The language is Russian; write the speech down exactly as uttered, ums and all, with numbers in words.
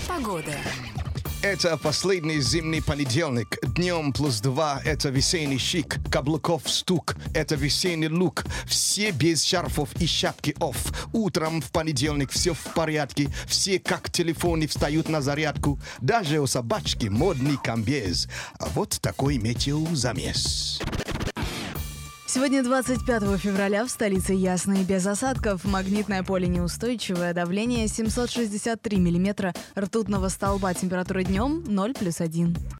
Погода. Это последний зимний понедельник. Днем плюс два – это весенний шик. Каблуков стук – это весенний лук. Все без шарфов и шапки офф. Утром в понедельник все в порядке. Все как телефоны встают на зарядку. Даже у собачки модный комбез. А вот такой метеозамес. Сегодня двадцать пятого февраля, в столице ясно и без осадков. Магнитное поле неустойчивое, давление семьсот шестьдесят три миллиметра ртутного столба, температура днем ноль плюс один.